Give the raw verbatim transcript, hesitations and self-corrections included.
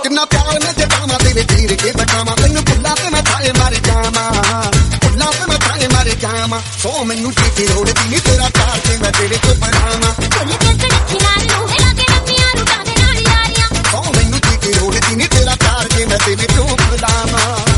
किन्ना प्यार मैं जतावा तेरे तीर के बचावा मैनू भुल्ला ते मैं थाए मर जावा भुल्ला ते मैं थाए मर जावा सो मैनू चीती लोड़ दी नी तेरा प्यार के मैं तेरे को बनावा फुल के कड़की नाल नूं लागे रम्मियां रूटां दे नाल यारियां सो मैनू चीती लोड़ दी नी तेरा प्यार के मैं तेरे को बनावा।